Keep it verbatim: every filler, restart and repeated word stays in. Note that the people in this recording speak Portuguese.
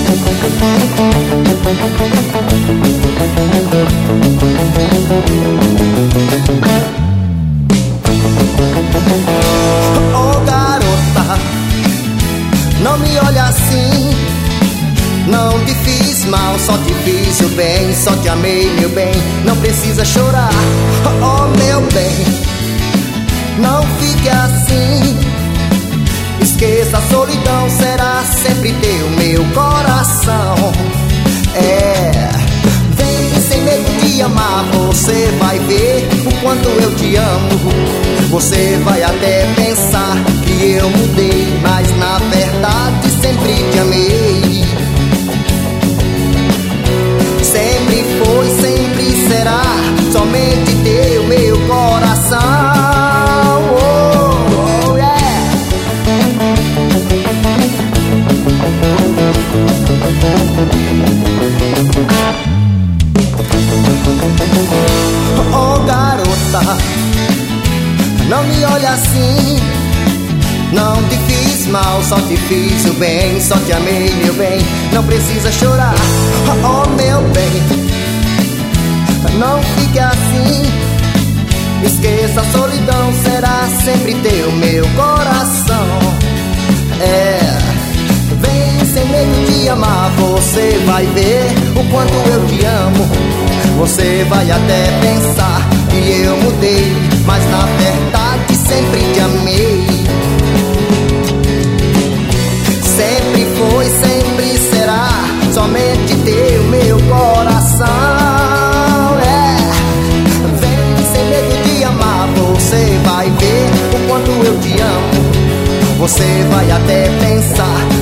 Oh garota, não me olha assim. Não te fiz mal, só te fiz o bem. Só te amei, meu bem, não precisa chorar. Oh meu bem, não fique assim. Esqueça a solidão, será sempre teu meu coração. É, vem sem medo de amar, você vai ver o quanto eu te amo. Você vai até pensar que eu mudei, mas na verdade sempre te amei. Sempre foi, sempre será, somente teu meu coração. Oh, oh yeah. Oh garota, não me olha assim. Não te fiz mal, só te fiz o bem. Só te amei, meu bem, não precisa chorar. Oh meu bem, não fique assim. Esqueça a solidão, será sempre teu meu coração. É, vem sem medo de amar, você vai ver o quanto eu te amo. Você vai até pensar que eu mudei, mas na verdade sempre te amei. Sempre foi, sempre será, somente teu meu coração. É, vem sem medo de amar, você vai ver o quanto eu te amo. Você vai até pensar